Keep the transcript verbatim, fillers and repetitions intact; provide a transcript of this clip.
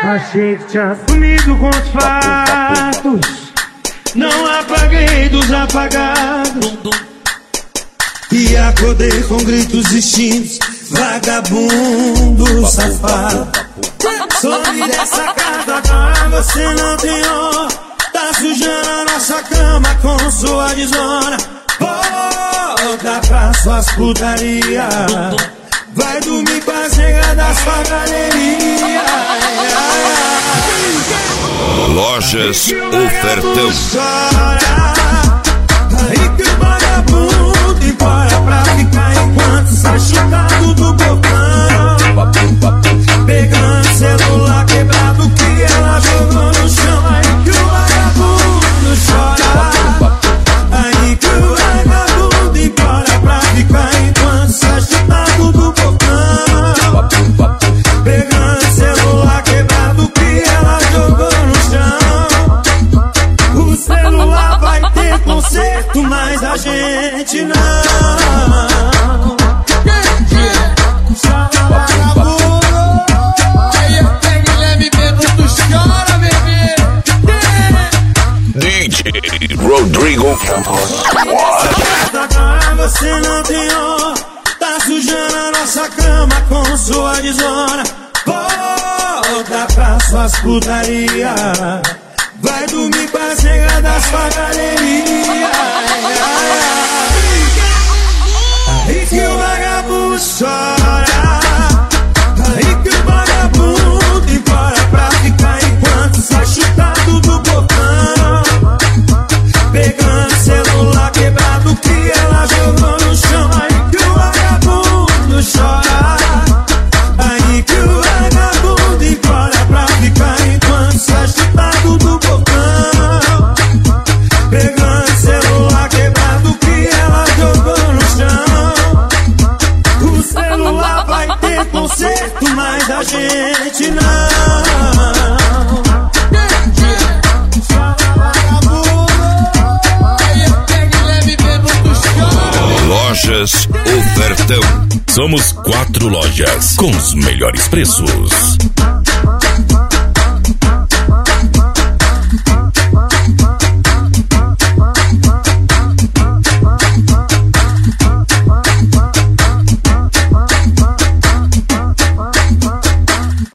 Achei que tinha sumido com os fatos, não apaguei dos apagados. E acordei com gritos distintos, vagabundo safado. Some dessa casa agora, você não tem honra. Tá sujando a nossa cama com sua desonra. Volta pra suas putaria, vai dormir com as negas da sua galeria. Lojas Ofertão. Aí que o vagabundo embora pra ficar enquanto sai chutado do botão. Pegando celular quebrado que ela jogou no chão. Aí que o vagabundo chora. Aí que o vagabundo embora pra ficar enquanto sai chutado do botão. Pegando celular quebrado que ela jogou no chão. O celular vai ter conserto, mas a gente não. D J Rodrigo Campos. Agora você não tem honra, tá sujando a nossa cama com sua desonra. Volta pra suas putaria, vai dormir com as negas da sua galeria. Aí que o vagabundo chora, aí que o vagabundo embora pra ficar enquanto sai chutado do botão. Pegando celular quebrado que ela jogou no chão. Aí que o vagabundo chora, aí que o vagabundo embora pra ficar enquanto sai chutado do botão. Pegando celular quebrado que ela jogou no chão. O celular vai ter conserto, mas a gente não. Lojas Ofertão. Somos quatro lojas com os melhores preços.